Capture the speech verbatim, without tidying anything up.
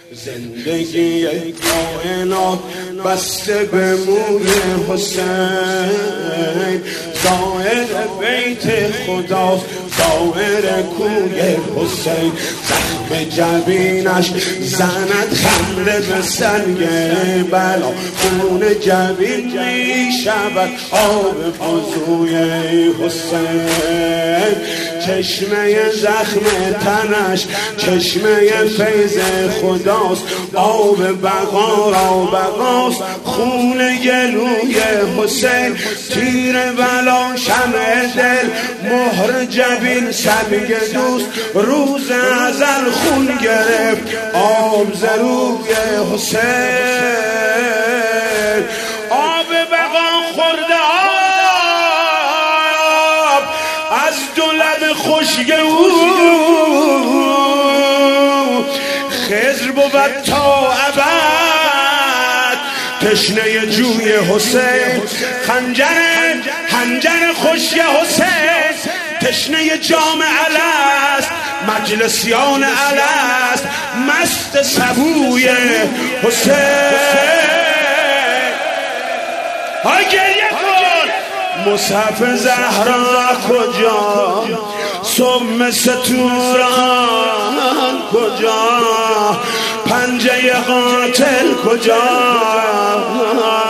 زندگی کائنات بسته به موی حسین، زائر بیت خداست زائر کوی حسین. زخم جبینش زند خمره به سنگ بلا، خون جبین می شود آب وضوی حسین. چشمه زخم تنش چشمه فیض خداست، آب بقا را بقاست خون گلوی حسین. تیر بلا شمع دل مهر جبین سنگ دوست، روز ازل خون گرفت آب زروی حسین. آب بقا خورده آب از دو لب خشک او، خضر بود تا ابد تشنه جوی حسین. خنجر خنجر خشک حسین تشنه جام الست، مجلسیان الست مست سبوی حسین. های گریه کن. مصحف زهرا کجا، سم ستوران کجا، پنجه قاتل کجا،